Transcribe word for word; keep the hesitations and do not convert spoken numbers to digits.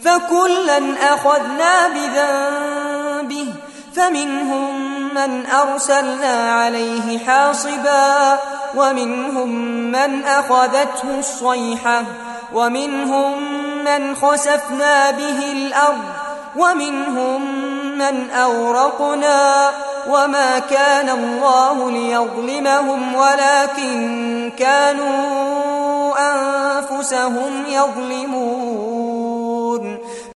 فكلا أخذنا بذنبه فمنهم من أرسلنا عليه حاصبا ومنهم من أخذته الصيحة ومنهم من خسفنا به الأرض ومنهم من أورقنا وما كان الله ليظلمهم ولكن كانوا أنفسهم يظلمون